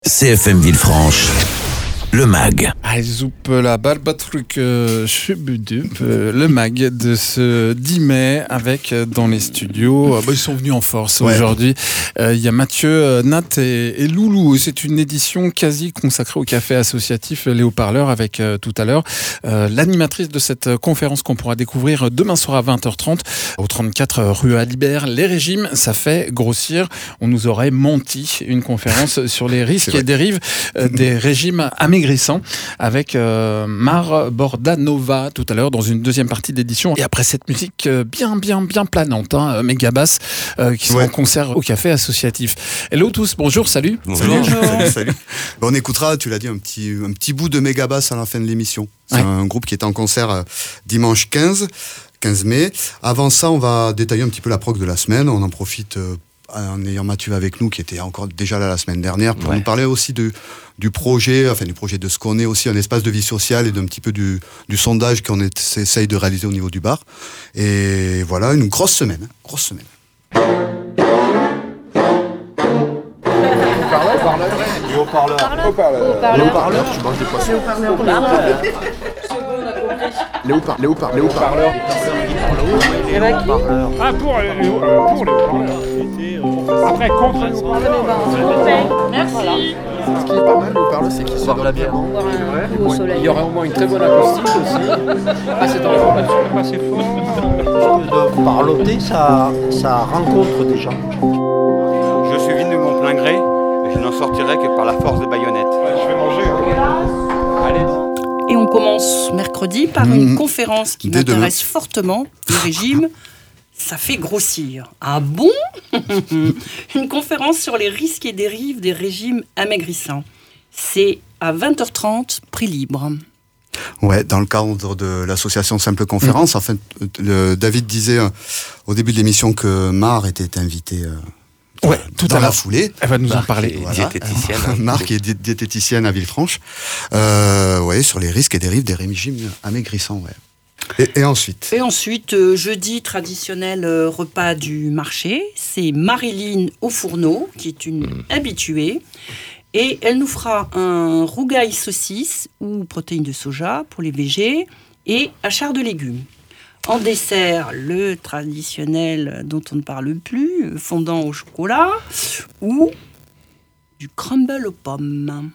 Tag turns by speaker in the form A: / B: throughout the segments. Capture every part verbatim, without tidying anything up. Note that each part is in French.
A: C F M Villefranche, le mag.
B: Zoep la barbatruc Chubudup, le mag de ce dix mai avec dans les studios. Bah, ils sont venus en force ouais. aujourd'hui. Il euh, y a Mathieu, Nat et, et Loulou. C'est une édition quasi consacrée au café associatif Les Haut-Parleurs avec euh, tout à l'heure euh, l'animatrice de cette conférence qu'on pourra découvrir demain soir à vingt heures trente au trente-quatre rue Alibert. Les régimes, ça fait grossir. On nous aurait menti. Une conférence sur les risques et dérives euh, des régimes amaigrissants avec euh, Mar Bordanova tout à l'heure dans une deuxième partie d'édition. Et après cette musique euh, bien, bien, bien planante, hein, méga basse, euh, qui sera ouais. en concert au café associatif. Hello tous, bonjour, salut.
C: Bonjour. Bonjour. Salut, salut. Bon, on écoutera, tu l'as dit, un petit, un petit bout de méga basse à la fin de l'émission. C'est ouais. un groupe qui est en concert euh, dimanche quinze mai. Avant ça, on va détailler un petit peu la prog de la semaine. On en profite euh, en ayant Mathieu avec nous, qui était encore déjà là la semaine dernière, pour ouais. nous parler aussi de, du projet, enfin du projet de ce qu'on est aussi, un espace de vie sociale et d'un petit peu du, du sondage qu'on essaye de réaliser au niveau du bar. Et voilà, une grosse semaine, grosse semaine.
D: Les haut-parleurs. Haut-parleurs. Les haut-parleurs, tu manges des poissons. Les haut-parleurs. Les haut-parleurs. Les haut-parleurs.
E: Les haut-parleurs. Ah, pour les haut-parleurs. Après, contre les haut-parleurs.
F: Merci.
D: Ce qui est pas mal, les haut-parleurs, c'est qu'ils sont de la bière.
E: Il y aura au moins une très bonne acoustique aussi. Ah, c'est dans l'information, pas assez fort.
G: De parloter, ça, ça rencontre des gens.
H: Je suis venu de mon plein gré. Je n'en sortirai que par la force des baïonnettes.
E: Ouais, je vais manger. Hein.
F: Allez. Et on commence mercredi par mmh. une conférence qui Dès m'intéresse demain. fortement. Le régime, ça fait grossir. Ah bon? Une conférence sur les risques et dérives des régimes amaigrissants. C'est à vingt heures trente, prix libre.
C: Ouais, dans le cadre de l'association Simple Conférence. Mmh. En fait, le, David disait euh, au début de l'émission que Mar était invité... Euh,
B: Ouais, tout
C: dans
B: à
C: la
B: l'heure.
C: foulée.
B: Elle va nous
C: Marc
B: en parler.
C: Voilà.
I: Diététicienne. Hein,
C: Marc est di- diététicienne à Villefranche. Euh, ouais, sur les risques et dérives des régimes amaigrissants. Ouais. Et, et ensuite
F: Et ensuite, euh, jeudi, traditionnel euh, repas du marché. C'est Marilyn au fourneau, qui est une mmh. habituée. Et elle nous fera un rougail saucisse ou protéines de soja pour les végés et achar de légumes. En dessert, le traditionnel dont on ne parle plus, fondant au chocolat ou du crumble aux pommes.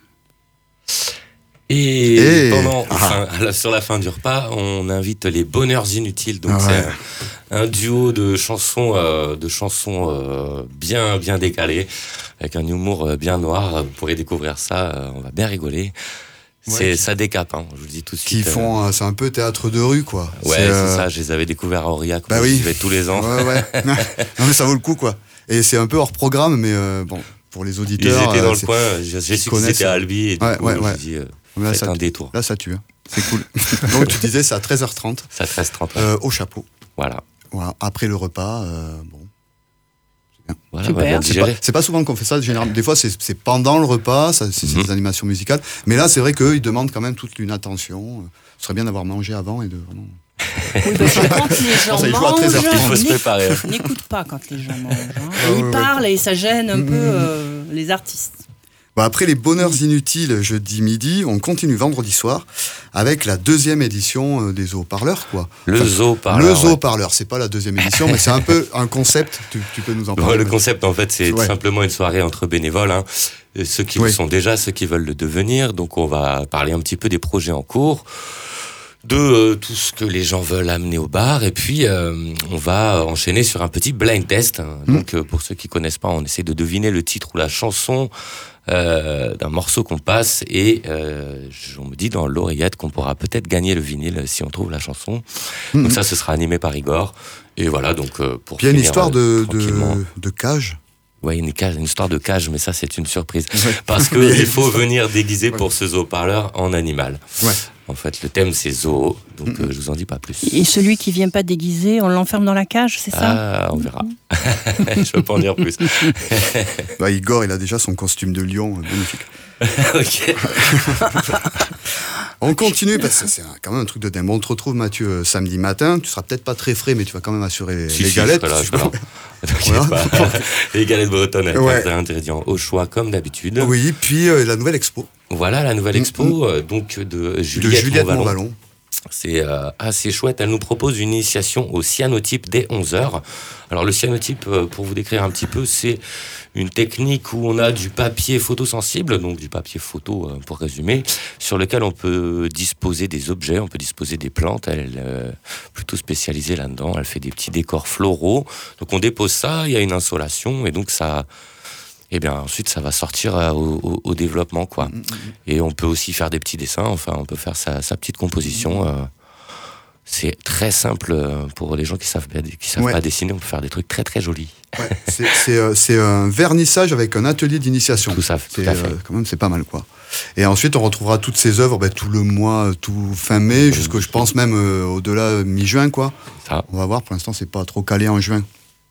I: Et,
C: et
I: pendant,
C: ah.
I: enfin, sur la fin du repas, on invite les bonheurs inutiles. Donc ah ouais. c'est un, un duo de chansons, euh, de chansons euh, bien, bien décalées, avec un humour bien noir. Vous pourrez découvrir ça. Euh, on va bien rigoler. C'est, ouais, ça décape, hein, je vous le dis tout de suite.
C: Qui font, euh... c'est un peu théâtre de rue, quoi.
I: Ouais,
C: c'est,
I: c'est
C: euh...
I: ça, je les avais découverts à Aurillac,
C: bah
I: oui.
C: oui.
I: Je vais tous les ans.
C: Ouais, ouais. Non, mais ça vaut le coup, quoi. Et c'est un peu hors programme, mais euh, bon, pour les auditeurs.
I: Ils étaient dans
C: euh,
I: le coin, j'ai, j'ai su qu'ils étaient à Albi, et du
C: ouais,
I: coup,
C: ouais,
I: je
C: ouais.
I: me suis dit, euh,
C: là,
I: faites
C: ça,
I: un détour.
C: Là, ça tue, hein. C'est cool. Donc, tu disais, c'est à treize heures trente.
I: C'est à treize heures trente. Ouais.
C: Euh, au chapeau.
I: Voilà.
C: Voilà. Après le repas, euh, bon.
I: Voilà,
F: Super.
C: C'est pas, c'est pas souvent qu'on fait ça. Généralement, des fois, c'est, c'est pendant le repas, ça, c'est, c'est mm-hmm. des animations musicales. Mais là, c'est vrai qu'eux, ils demandent quand même toute une attention. Ce serait bien d'avoir mangé avant et de vraiment.
F: Oui, parce que quand les gens
C: ça, il
F: mangent,
I: il faut se préparer.
F: N'écoute pas quand les gens mangent. Hein. Ah, ils oui, parlent oui. et ça gêne un mm-hmm. peu euh, les artistes.
C: Bah après les bonheurs inutiles jeudi midi, on continue vendredi soir avec la deuxième édition des haut-parleurs, quoi.
I: Le
C: enfin,
I: zoo-parleur.
C: Le zoo-parleur, ouais. C'est pas la deuxième édition, mais c'est un peu un concept. Tu, tu peux nous en parler.
I: Ouais, le concept, en fait, c'est
C: ouais.
I: tout simplement une soirée entre bénévoles, hein. Ceux qui oui. le sont déjà, ceux qui veulent le devenir. Donc, on va parler un petit peu des projets en cours, de euh, tout ce que les gens veulent amener au bar, et puis euh, on va enchaîner sur un petit blind test. Hein. Mmh. Donc, euh, pour ceux qui connaissent pas, on essaie de deviner le titre ou la chanson Euh, d'un morceau qu'on passe et euh, on me dit dans l'oreillette qu'on pourra peut-être gagner le vinyle si on trouve la chanson. Mmh. Donc ça, ce sera animé par Igor. Et voilà, donc euh, pour
C: Puis il y a une histoire
I: euh,
C: de, de, de cage.
I: Ouais, une, cage, une histoire de cage, mais ça, c'est une surprise. Ouais. Parce qu'il faut venir déguiser pour ce zoo-parleur en animal. Ouais. En fait, le thème, c'est zoo, donc mm-hmm. euh, je vous en dis pas plus.
F: Et celui qui vient pas déguisé, on l'enferme dans la cage, c'est ça?
I: Ah, on verra. Je peux pas en dire plus.
C: Bah, Igor, il a déjà son costume de lion, magnifique.
I: Ok.
C: On continue parce que c'est quand même un truc de dingue. On te retrouve, Mathieu, euh, samedi matin. Tu seras peut-être pas très frais, mais tu vas quand même assurer les,
I: Si,
C: les
I: si,
C: galettes.
I: je serai là, je serai là.
C: Voilà.
I: Pas. Les galettes bretonnes avec
C: Ouais.
I: des ingrédients au choix comme d'habitude.
C: Oui, puis euh, la nouvelle expo
I: Voilà la nouvelle expo
C: Mm,
I: euh, donc de
C: de
I: Juliette,
C: Juliette
I: Montvallon.
C: Montvallon.
I: C'est euh, assez chouette. Elle nous propose une initiation au cyanotype dès onze heures. Alors le cyanotype, euh, pour vous décrire un petit peu, c'est une technique où on a du papier photosensible, donc du papier photo euh, pour résumer, sur lequel on peut disposer des objets, on peut disposer des plantes. Elle est euh, plutôt spécialisée là-dedans. Elle fait des petits décors floraux. Donc on dépose ça, il y a une insolation et donc ça... Et bien ensuite ça va sortir euh, au, au, au développement quoi. Mmh, mmh. Et on peut aussi faire des petits dessins, enfin on peut faire sa, sa petite composition. Mmh. Euh, c'est très simple pour les gens qui savent qui savent ouais. pas dessiner, on peut faire des trucs très très jolis.
C: Ouais, c'est, c'est, euh, c'est un vernissage avec un atelier d'initiation.
I: Tout ça, tout
C: c'est,
I: à fait.
C: Euh, quand même c'est pas mal quoi. Et ensuite on retrouvera toutes ces œuvres ben, tout le mois, tout fin mai, mmh. jusqu'au je pense même euh, au-delà mi-juin quoi. Ça. On va voir, pour l'instant c'est pas trop calé en juin.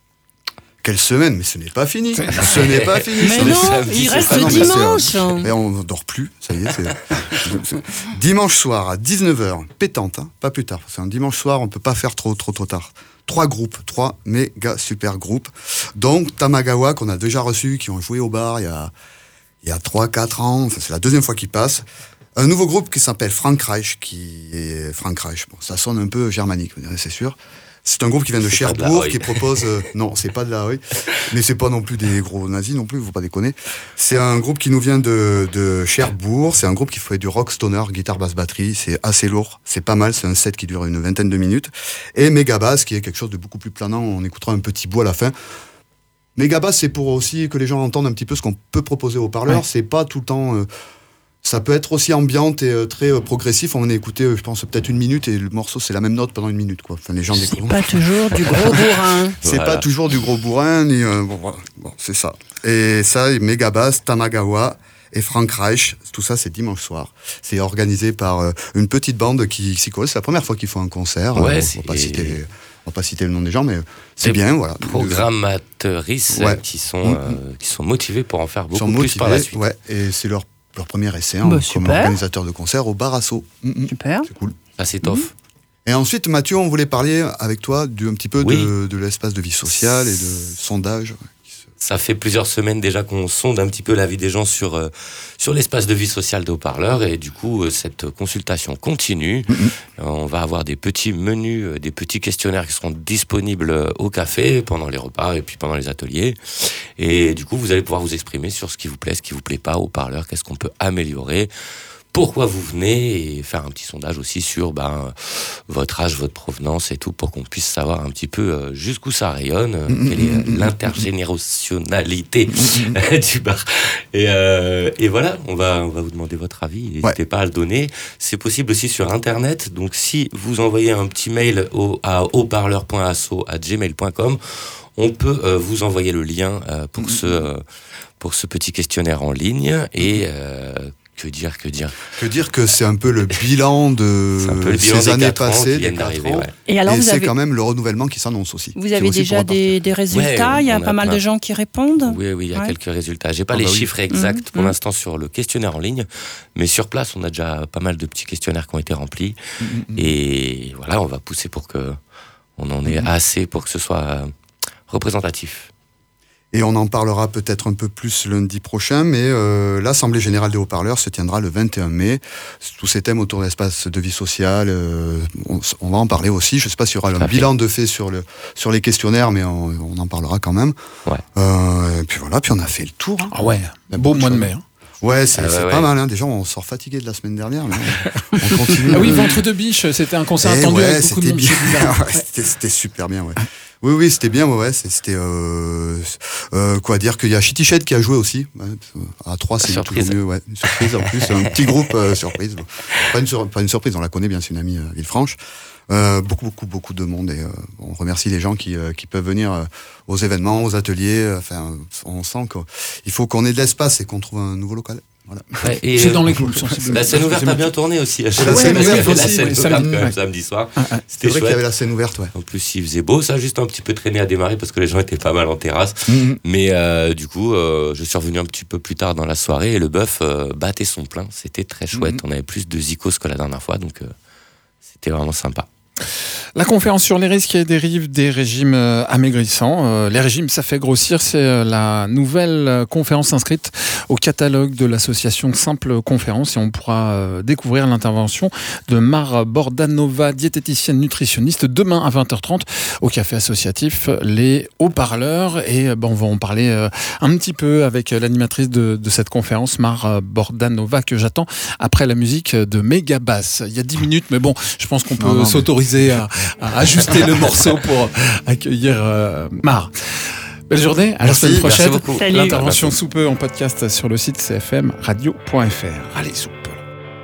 C: Quelle semaine, mais ce n'est pas fini. Ce n'est pas fini.
F: Mais non, samedi, il reste non, dimanche.
C: Mais on ne dort plus, ça y est. C'est... Dimanche soir à dix-neuf heures, pétante, hein, pas plus tard. C'est un dimanche soir, on ne peut pas faire trop, trop, trop tard. Trois groupes, trois méga super groupes. Donc Tamagawa, qu'on a déjà reçu, qui ont joué au bar il y a, il y a trois quatre ans. Enfin, c'est la deuxième fois qu'ils passent. Un nouveau groupe qui s'appelle Frankreich, qui est Frankreich. Bon, ça sonne un peu germanique, vous direz, c'est sûr. C'est un groupe qui vient de c'est Cherbourg, de qui propose... Euh, non, c'est pas de la rue, mais c'est pas non plus des gros nazis non plus, faut pas déconner. C'est un groupe qui nous vient de, de Cherbourg, c'est un groupe qui fait du rock stoner, guitare, basse, batterie, c'est assez lourd, c'est pas mal, c'est un set qui dure une vingtaine de minutes. Et Megabass, qui est quelque chose de beaucoup plus planant, on écoutera un petit bout à la fin. Megabass, c'est pour aussi que les gens entendent un petit peu ce qu'on peut proposer aux parleurs, ouais. C'est pas tout le temps... Euh, Ça peut être aussi ambiante et euh, très euh, progressif. On a écouté, euh, je pense, peut-être une minute et le morceau, c'est la même note pendant une minute, quoi. Enfin, les gens
F: c'est pas toujours du gros bourrin.
C: C'est voilà. Pas toujours du gros bourrin, ni, euh, bon, voilà. Bon, c'est ça. Et ça, Megabass, Tamagawa et Frankreich, tout ça, c'est dimanche soir. C'est organisé par euh, une petite bande qui s'y colle. C'est la première fois qu'ils font un concert.
I: Ouais,
C: euh,
I: c'est...
C: On va pas citer les... On va pas citer le nom des gens, mais c'est bien, voilà.
I: Programmateuristes ouais. qui sont mmh. euh, qui sont motivés pour en faire beaucoup plus motivés, par la suite.
C: Ouais, et c'est leur leur premier essai hein,
F: bah,
C: comme organisateur de concert au Barasso.
F: Mmh, super.
C: C'est cool.
I: Ah, c'est tof.
C: Mmh. Et ensuite, Mathieu, on voulait parler avec toi du, un petit peu oui. de, de l'espace de vie sociale et de sondage.
I: Ça fait plusieurs semaines déjà qu'on sonde un petit peu la vie des gens sur, euh, sur l'espace de vie sociale de haut-parleurs et du coup, euh, cette consultation continue. Mmh. Euh, on va avoir des petits menus, euh, des petits questionnaires qui seront disponibles au café pendant les repas et puis pendant les ateliers. Et du coup, vous allez pouvoir vous exprimer sur ce qui vous plaît, ce qui vous plaît pas au haut-parleurs, qu'est-ce qu'on peut améliorer. Pourquoi vous venez et faire un petit sondage aussi sur ben, votre âge, votre provenance et tout pour qu'on puisse savoir un petit peu jusqu'où ça rayonne, mmh, quelle est mmh, l'intergénérationnalité mmh. du bar. Et, euh, et voilà, on va, on va vous demander votre avis. N'hésitez ouais. pas à le donner. C'est possible aussi sur Internet. Donc si vous envoyez un petit mail au, à haut-parleur point asso arobase gmail point com, on peut euh, vous envoyer le lien euh, pour, mmh. ce, euh, pour ce petit questionnaire en ligne et... Euh, Que dire, que dire
C: Que dire que c'est un peu le bilan de
I: peu le bilan
C: ces années passées,
I: des quatre ans. Ouais.
F: Et, alors
C: et
F: vous
C: c'est
F: avez...
C: quand même le renouvellement qui s'annonce aussi.
F: Vous avez
C: aussi
F: déjà des, des résultats, ouais, il y a pas a mal plein. de gens qui répondent.
I: Oui, oui, il y a ouais. quelques résultats. J'ai pas ah, les bah chiffres oui. exacts mmh, pour mmh. l'instant sur le questionnaire en ligne, mais sur place, on a déjà pas mal de petits questionnaires qui ont été remplis. Mmh, mmh. Et voilà, on va pousser pour que on en ait mmh. assez pour que ce soit représentatif.
C: Et on en parlera peut-être un peu plus lundi prochain, mais euh, l'Assemblée Générale des Haut-Parleurs se tiendra le vingt et un mai. Tous ces thèmes autour de l'espace de vie sociale, euh, on, on va en parler aussi. Je ne sais pas s'il y aura un bilan de fait sur, le, sur les questionnaires, mais on, on en parlera quand même.
I: Ouais.
C: Euh, et puis voilà, puis on a fait le tour. Hein.
B: Ah ouais, un beau mois de mai. Hein.
C: Ouais, c'est,
I: ah ouais,
C: c'est
I: ouais.
C: pas mal. Hein. Déjà, on sort fatigué de la semaine dernière. Mais on continue.
B: Ah oui, Ventre de biche, c'était un concert
C: et
B: attendu
C: ouais,
B: avec beaucoup de monde.
C: Bien. ouais, c'était, c'était super bien, ouais. Oui, oui, c'était bien, ouais, c'était, euh, euh, quoi dire, qu'il y a Shitty Shed qui a joué aussi, ouais, à trois, c'est toujours mieux, ouais, une surprise en plus, un petit groupe, euh, surprise, pas une, sur, pas une surprise, on la connaît bien, c'est une amie euh, Villefranche, euh, beaucoup, beaucoup, beaucoup de monde, et euh, on remercie les gens qui, euh, qui peuvent venir euh, aux événements, aux ateliers, enfin, on sent qu'il faut qu'on ait de l'espace et qu'on trouve un nouveau local. Voilà.
I: Ouais, et
B: c'est
I: euh,
B: dans les clous. Sensiblement.
I: La scène ouverte a bien tourné aussi.
C: La scène ouverte
I: la
C: aussi,
I: scène
B: ouais,
I: ouverte
B: samedi,
I: quand même,
B: ouais.
I: samedi soir.
B: Ah, ah.
C: C'est
I: C'était
C: vrai qu'il y avait
I: chouette.
C: la scène ouverte, ouais.
I: En plus, il faisait beau. Ça a juste un petit peu traîné à démarrer parce que les gens étaient pas mal en terrasse.
C: Mm-hmm.
I: Mais euh, du coup, euh, je suis revenu un petit peu plus tard dans la soirée et le bœuf euh, battait son plein. C'était très chouette.
C: Mm-hmm.
I: On avait plus de zikos que la dernière fois, donc euh, c'était vraiment sympa.
B: La conférence sur les risques et dérives des régimes euh, amaigrissants. Euh, les régimes, ça fait grossir. C'est euh, la nouvelle euh, conférence inscrite au catalogue de l'association Simple Conférence. Et on pourra euh, découvrir l'intervention de Mar Bordanova, diététicienne nutritionniste, demain à vingt heures trente au café associatif Les Haut-Parleurs. Et euh, ben, on va en parler euh, un petit peu avec euh, l'animatrice de, de cette conférence, Mar Bordanova, que j'attends après la musique de Megabass. Il y a dix minutes, mais bon, je pense qu'on peut
C: non, non,
B: s'autoriser À, à ajuster le morceau pour accueillir euh, Mar. Belle journée, à
C: Merci,
B: la semaine prochaine.
I: merci beaucoup.
F: Salut.
B: L'intervention sous peu en podcast sur le site c f m radio point f r. Allez, sous peu.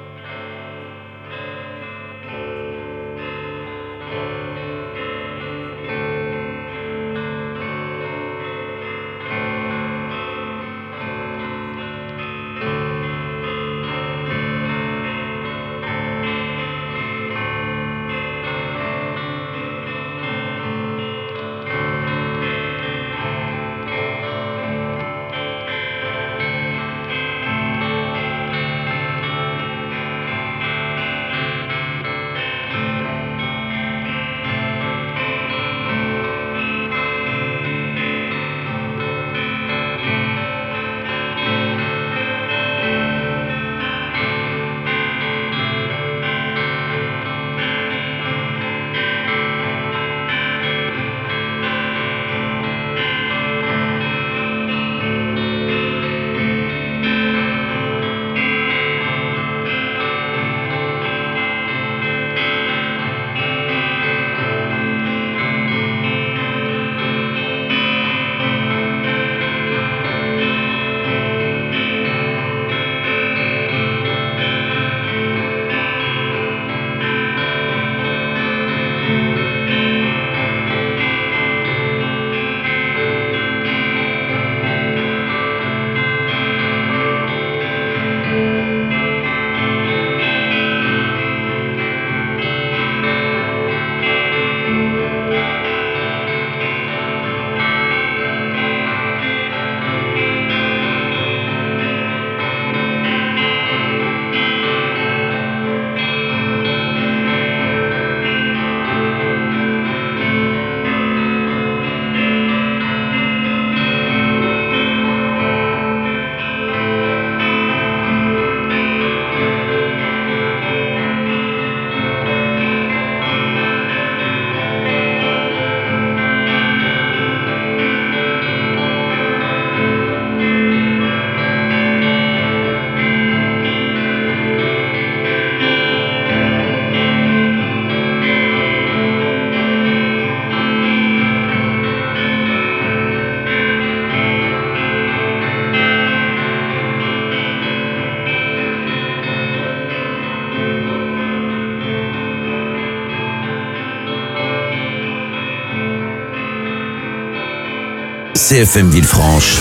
A: C F M Villefranche,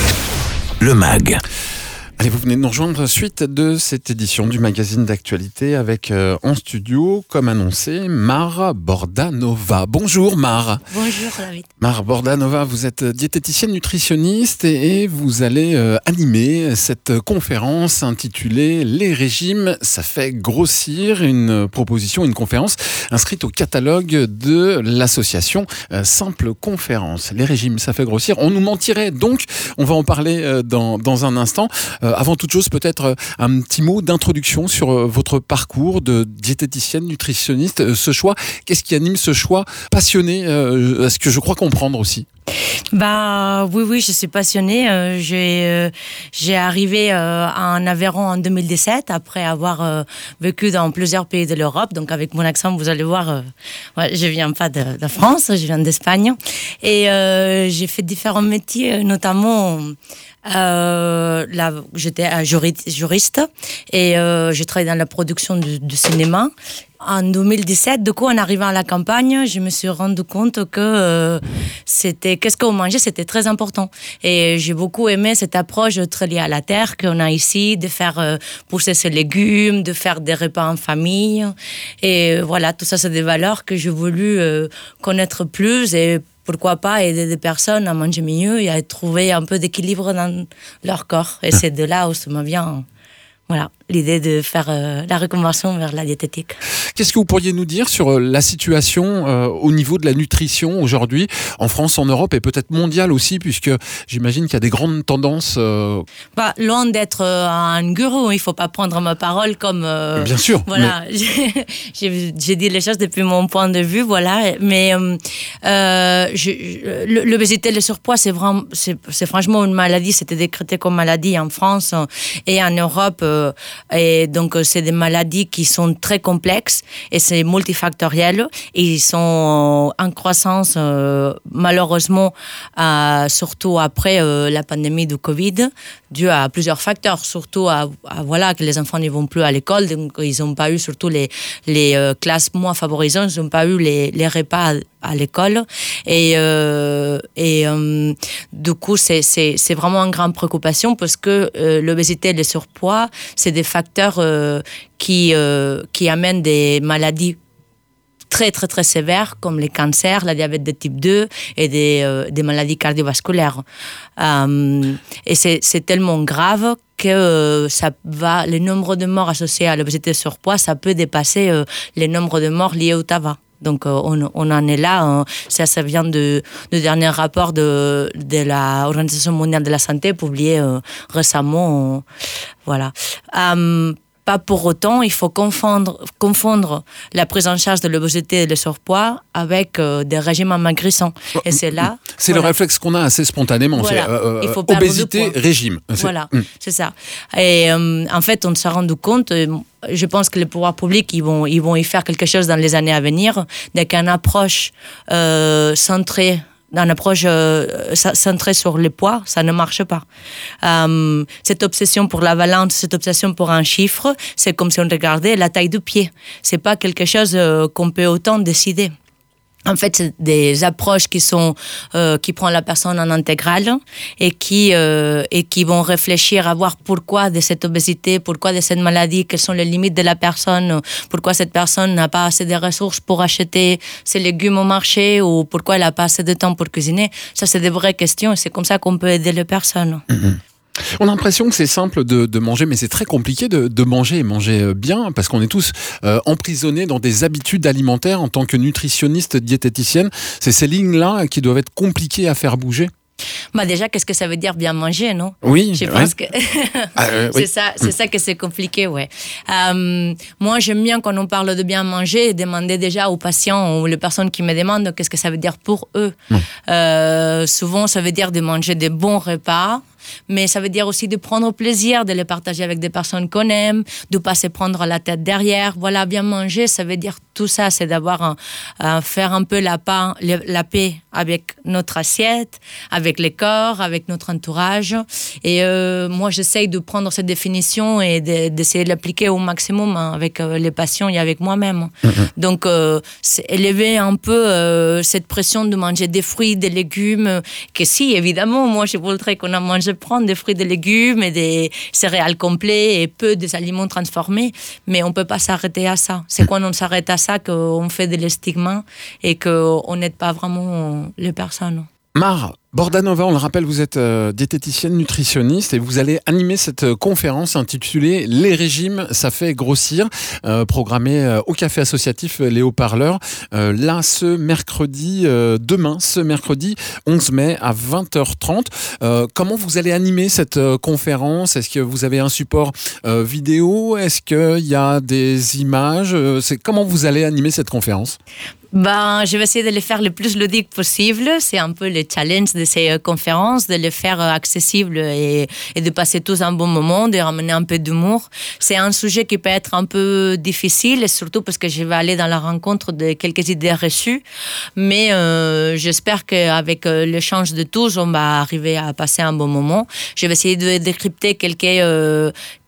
A: le MAG.
B: Allez, vous venez de nous rejoindre suite de cette édition du magazine d'actualité avec euh, en studio, comme annoncé, Mar Bordanova. Bonjour Mar.
J: Bonjour David.
B: Mar Bordanova, vous êtes diététicienne nutritionniste et, et vous allez euh, animer cette conférence intitulée « Les régimes, ça fait grossir », une proposition, une conférence inscrite au catalogue de l'association euh, Simple Conférence. Les régimes, ça fait grossir. On nous mentirait donc, on va en parler euh, dans, dans un instant. Euh, avant toute chose, peut-être euh, un petit mot d'introduction sur euh, votre parcours de diététicienne nutritionniste. Euh, ce choix, qu'est-ce qui anime ce choix passionné, euh, est-ce que je crois comprendre aussi?
J: Bah oui, oui, je suis passionnée. Euh, j'ai, euh, j'ai arrivé euh, en Aveyron en deux mille dix-sept après avoir euh, vécu dans plusieurs pays de l'Europe. Donc avec mon accent, vous allez voir, euh, ouais, je viens pas de, de France, je viens d'Espagne. Et euh, j'ai fait différents métiers, notamment euh, là, j'étais juriste et euh, j'ai travaillé dans la production du, du cinéma. En deux mille dix-sept, du coup, en arrivant à la campagne, je me suis rendu compte que euh, c'était qu'est-ce qu'on mangeait, c'était très important. Et j'ai beaucoup aimé cette approche très liée à la terre qu'on a ici, de faire euh, pousser ses légumes, de faire des repas en famille. Et euh, voilà, tout ça, c'est des valeurs que j'ai voulu euh, connaître plus et pourquoi pas aider des personnes à manger mieux et à trouver un peu d'équilibre dans leur corps. Et c'est de là où ça me vient. Voilà, l'idée de faire euh, la reconversion vers la diététique.
B: Qu'est-ce que vous pourriez nous dire sur euh, la situation euh, au niveau de la nutrition aujourd'hui, en France, en Europe et peut-être mondiale aussi, puisque j'imagine qu'il y a des grandes tendances. Euh...
J: Bah, loin d'être euh, un gourou, il ne faut pas prendre ma parole comme... Euh,
B: Bien sûr.
J: Voilà, mais... j'ai, j'ai dit les choses depuis mon point de vue, voilà. Mais euh, euh, je, l'obésité, le surpoids, c'est, vraiment, c'est, c'est franchement une maladie. C'était décrété comme maladie en France et en Europe. Euh, Et donc, c'est des maladies qui sont très complexes et c'est multifactoriel. Et ils sont en croissance, euh, malheureusement, euh, surtout après euh, la pandémie du Covid, dû à plusieurs facteurs. Surtout à, à voilà, que les enfants ne vont plus à l'école, donc ils n'ont pas eu, surtout les, les euh, classes moins favorisées, ils n'ont pas eu les, les repas à, à l'école. Et, euh, et euh, du coup, c'est, c'est, c'est vraiment une grande préoccupation parce que euh, l'obésité et le surpoids, c'est des facteurs euh, qui, euh, qui amènent des maladies très, très, très sévères comme les cancers, la diabète de type deux et des, euh, des maladies cardiovasculaires. Euh, et c'est, c'est tellement grave que euh, ça va, le nombre de morts associés à l'obésité et au surpoids, ça peut dépasser euh, le nombre de morts liés au tabac. Donc euh, on, on en est là. Hein. Ça, ça vient de, du dernier rapport de, de l'Organisation mondiale de la santé publié euh, récemment. Euh, voilà. Euh, Pas pour autant, il faut confondre, confondre la prise en charge de l'obésité et le surpoids avec euh, des régimes amaigrissants. Et c'est là...
B: C'est voilà. Le réflexe qu'on a assez spontanément.
J: Voilà.
B: C'est euh,
J: il faut
B: obésité, régime. C'est...
J: Voilà,
B: mmh.
J: c'est ça. Et euh, en fait, on s'est rendu compte... Euh, je pense que les pouvoirs publics, ils vont, ils vont y faire quelque chose dans les années à venir. Dès qu'une approche euh, centrée dans une approche euh, centrée sur le poids, ça ne marche pas. Euh, cette obsession pour la balance, cette obsession pour un chiffre, c'est comme si on regardait la taille du pied. C'est pas quelque chose euh, qu'on peut autant décider. En fait, c'est des approches qui sont euh, qui prennent la personne en intégrale et qui euh, et qui vont réfléchir à voir pourquoi de cette obésité, pourquoi de cette maladie, quelles sont les limites de la personne, pourquoi cette personne n'a pas assez de ressources pour acheter ses légumes au marché ou pourquoi elle n'a pas assez de temps pour cuisiner. Ça, c'est des vraies questions et c'est comme ça qu'on peut aider les personnes.
B: Mmh. On a l'impression que c'est simple de, de manger, mais c'est très compliqué de, de manger et manger bien, parce qu'on est tous euh, emprisonnés dans des habitudes alimentaires en tant que nutritionniste, diététicienne. C'est ces lignes-là qui doivent être compliquées à faire bouger.
J: Bah déjà, qu'est-ce que ça veut dire bien manger, non?
B: Oui,
J: je
B: ouais.
J: pense que
B: ah, euh,
J: c'est
B: oui.
J: ça, c'est ça que c'est compliqué, ouais. Euh, moi, j'aime bien quand on parle de bien manger, demander déjà aux patients ou les personnes qui me demandent qu'est-ce que ça veut dire pour eux. Euh, souvent, ça veut dire de manger des bons repas. Mais ça veut dire aussi de prendre plaisir, de les partager avec des personnes qu'on aime, de ne pas se prendre la tête derrière. Voilà, bien manger, ça veut dire tout ça, c'est d'avoir un, un, faire un peu la, paix, la paix avec notre assiette, avec les corps, avec notre entourage. Et euh, moi, j'essaye de prendre cette définition et de, d'essayer de l'appliquer au maximum hein, avec euh, les patients et avec moi-même. Mm-hmm. Donc, euh, c'est élever un peu euh, cette pression de manger des fruits, des légumes, que si, évidemment, moi, je voudrais qu'on a mangé prendre des fruits, des légumes et des céréales complets et peu des aliments transformés, mais on ne peut pas s'arrêter à ça. C'est quand on s'arrête à ça qu'on fait de l'estigma et qu'on n'aide pas vraiment les personnes.
B: Mar Bordanova, on le rappelle, vous êtes euh, diététicienne, nutritionniste et vous allez animer cette euh, conférence intitulée « Les régimes, ça fait grossir euh, », programmée euh, au Café Associatif Les Haut-Parleurs, euh, là ce mercredi, euh, demain, ce mercredi onze mai à vingt heures trente. Euh, comment vous allez animer cette euh, conférence? Est-ce que vous avez un support euh, vidéo? Est-ce qu'il y a des images? C'est, comment vous allez animer cette conférence?
J: Ben, je vais essayer de le faire le plus ludique possible. C'est un peu le challenge de ces euh, conférences, de le faire euh, accessible et, et de passer tous un bon moment, de ramener un peu d'humour. C'est un sujet qui peut être un peu difficile, et surtout parce que je vais aller dans la rencontre de quelques idées reçues. Mais euh, j'espère qu'avec euh, l'échange de tous, on va arriver à passer un bon moment. Je vais essayer de décrypter quelques... Euh,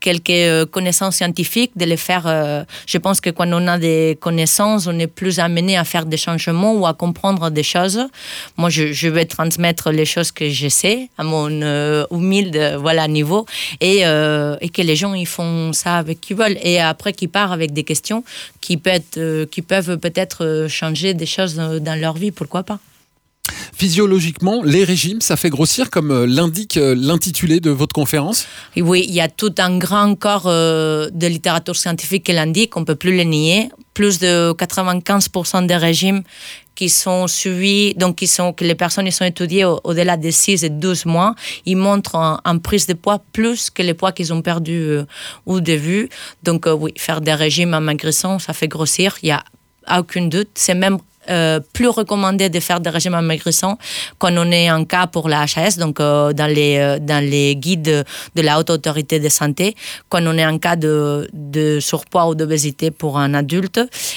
J: quelques connaissances scientifiques, de les faire. Euh, je pense que quand on a des connaissances, on est plus amené à faire des changements ou à comprendre des choses. Moi, je, je vais transmettre les choses que je sais à mon euh, humilde voilà, niveau et, euh, et que les gens ils font ça avec qui veulent. Et après, qu'ils partent avec des questions qui, peut être, euh, qui peuvent peut-être changer des choses dans leur vie, pourquoi pas.
B: Physiologiquement, les régimes, ça fait grossir comme l'indique l'intitulé de votre conférence ?
J: Oui, il y a tout un grand corps euh, de littérature scientifique qui l'indique, on ne peut plus le nier. Plus de quatre-vingt-quinze pour cent des régimes qui sont suivis, donc qui sont, que les personnes ils sont étudiées au, au-delà de six et douze mois, ils montrent en, en prise de poids plus que les poids qu'ils ont perdus euh, ou de vue. Donc euh, oui, faire des régimes amaigrissants, ça fait grossir, il n'y a aucun doute. C'est même Euh, plus recommandé de faire des régimes amaigrissants quand on est en cas pour la H A S, donc euh, dans, les, euh, dans les guides de la Haute Autorité de Santé, quand on est en cas de, de surpoids ou d'obésité pour un adulte,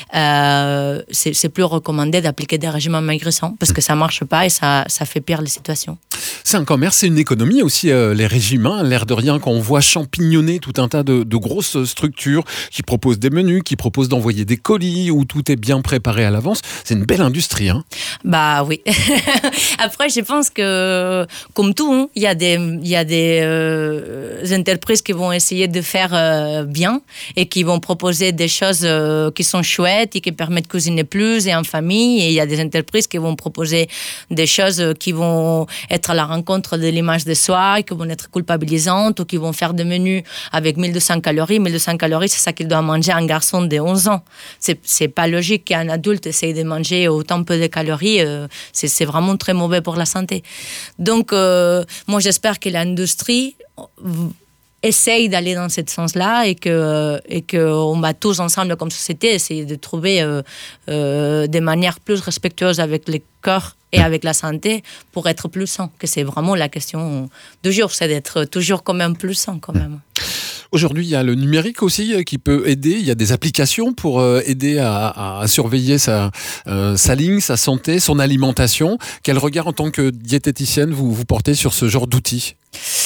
J: euh, c'est, c'est plus recommandé d'appliquer des régimes amaigrissants parce que ça ne marche pas et ça, ça fait pire les situations.
B: C'est un commerce, c'est une économie aussi, euh, les régimes. Hein, l'air de rien, quand on voit champignonner tout un tas de, de grosses structures qui proposent des menus, qui proposent d'envoyer des colis où tout est bien préparé à l'avance, c'est une belle industrie. Hein.
J: Bah oui. Après, je pense que, comme tout, il hein, y a des, y a des euh, entreprises qui vont essayer de faire euh, bien et qui vont proposer des choses euh, qui sont chouettes et qui permettent de cuisiner plus et en famille. Et il y a des entreprises qui vont proposer des choses qui vont être à la rencontre de l'image de soi, qui vont être culpabilisantes ou qui vont faire des menus avec mille deux cents calories. mille deux cents calories, c'est ça qu'il doit manger un garçon de onze ans. C'est, c'est pas logique qu'un adulte essaye de manger autant peu de calories, euh, c'est, c'est vraiment très mauvais pour la santé. Donc, euh, moi, j'espère que l'industrie essaye d'aller dans ce sens-là et que et qu'on va tous ensemble comme société essayer de trouver euh, euh, des manières plus respectueuses avec le corps et avec la santé pour être plus sain. Que c'est vraiment la question du jour, c'est d'être toujours quand même plus sain quand même.
B: Aujourd'hui, il y a le numérique aussi qui peut aider. Il y a des applications pour aider à, à surveiller sa, euh, sa ligne, sa santé, son alimentation. Quel regard en tant que diététicienne vous, vous portez sur ce genre d'outils ?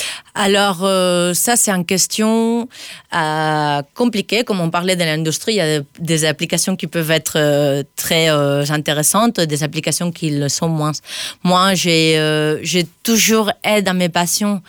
J: Alors, euh, ça, c'est une question euh, compliquée. Comme on parlait de l'industrie, il y a des applications qui peuvent être euh, très euh, intéressantes, des applications qui le sont moins. Moi, j'ai, euh, j'ai toujours aidé dans mes passions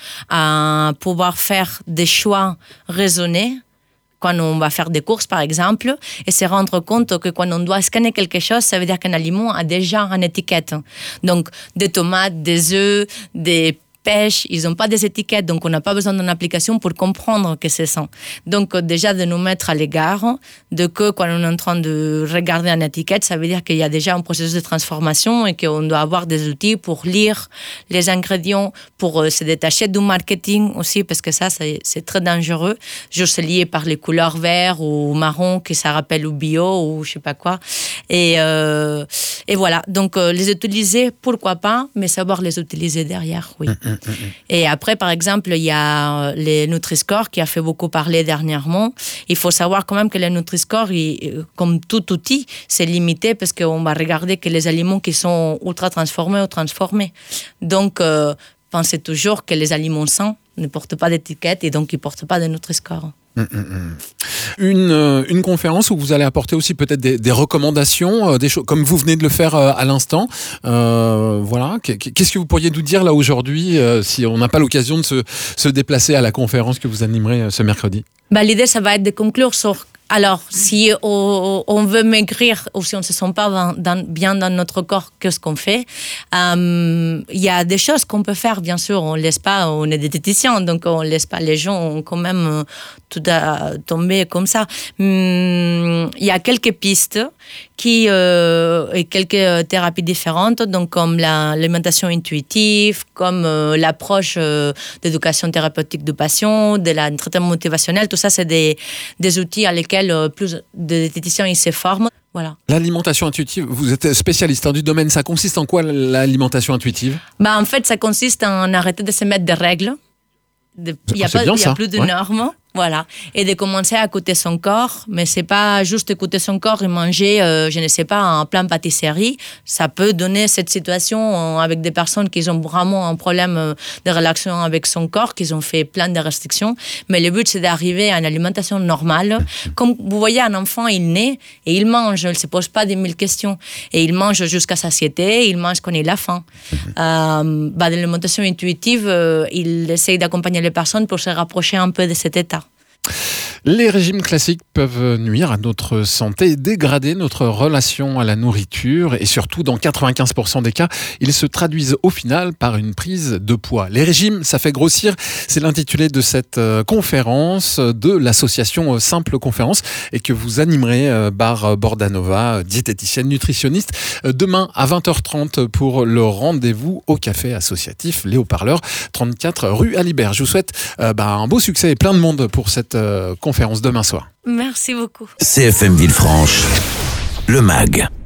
J: à pouvoir faire des choix raisonnés quand on va faire des courses, par exemple, et se rendre compte que quand on doit scanner quelque chose, ça veut dire qu'un aliment a déjà une étiquette. Donc, des tomates, des œufs, des pêche, ils n'ont pas des étiquettes, donc on n'a pas besoin d'une application pour comprendre que c'est ça. Donc déjà de nous mettre à l'égard de que quand on est en train de regarder une étiquette, ça veut dire qu'il y a déjà un processus de transformation et qu'on doit avoir des outils pour lire les ingrédients, pour euh, se détacher du marketing aussi, parce que ça, c'est, c'est très dangereux. Juste lié par les couleurs vert ou marron, que ça rappelle au bio ou je sais pas quoi. Et, euh, et voilà, donc euh, les utiliser, pourquoi pas, mais savoir les utiliser derrière, oui. Mmh. Et après, par exemple, il y a les Nutri-Score qui a fait beaucoup parler dernièrement. Il faut savoir quand même que les Nutri-Score, il, comme tout outil, c'est limité parce qu'on va regarder que les aliments qui sont ultra transformés ou transformés. Donc, euh, pensez toujours que les aliments sains ne portent pas d'étiquette et donc ils ne portent pas de Nutri-Score.
B: Mmh, mmh. Une, euh, une conférence où vous allez apporter aussi peut-être des, des recommandations, euh, des choses, comme vous venez de le faire euh, à l'instant. Euh, voilà. Qu'est-ce que vous pourriez nous dire là aujourd'hui euh, si on n'a pas l'occasion de se, se déplacer à la conférence que vous animerez euh, ce mercredi ?
J: Bah, l'idée, ça va être de conclure sur... Alors, si on, on veut maigrir ou si on ne se sent pas dans, dans, bien dans notre corps, qu'est-ce qu'on fait ? Il euh, y a des choses qu'on peut faire, bien sûr. On ne laisse pas, on est des diététiciens, donc on ne laisse pas les gens quand même tout à tomber comme ça. Il hum, y a quelques pistes qui, euh, et quelques thérapies différentes, donc comme la, l'alimentation intuitive, comme euh, l'approche euh, d'éducation thérapeutique du patient, de la traitement motivationnel. Tout ça, c'est des, des outils à lesquels plus de diététiciens ils se forment. Voilà.
B: L'alimentation intuitive, vous êtes spécialiste hein, du domaine, ça consiste en quoi l'alimentation intuitive ?
J: Bah, en fait, ça consiste en arrêter de se mettre des règles. Il n'y a, pas,
B: bien,
J: y a plus de
B: ouais.
J: normes. Voilà, et de commencer à écouter son corps, mais c'est pas juste écouter son corps et manger, euh, je ne sais pas, un plein pâtisserie. Ça peut donner cette situation avec des personnes qui ont vraiment un problème de relation avec son corps, qui ont fait plein de restrictions. Mais le but, c'est d'arriver à une alimentation normale. Comme vous voyez, un enfant, il naît et il mange, il ne se pose pas des mille questions. Et il mange jusqu'à satiété, il mange quand il a faim. Euh, bah, dans l'alimentation intuitive, euh, il essaye d'accompagner les personnes pour se rapprocher un peu de cet état.
B: Les régimes classiques peuvent nuire à notre santé et dégrader notre relation à la nourriture et surtout dans quatre-vingt-quinze pour cent des cas, ils se traduisent au final par une prise de poids. Les régimes, ça fait grossir, c'est l'intitulé de cette conférence de l'association Simple Conférence et que vous animerez Bar Bordanova, diététicienne nutritionniste, demain à vingt heures trente pour le rendez-vous au café associatif Les Haut-Parleurs, trente-quatre rue Alibert. Je vous souhaite euh, bah, un beau succès et plein de monde pour cette euh, conférence demain soir.
J: Merci beaucoup.
A: C F M Villefranche, le M A G.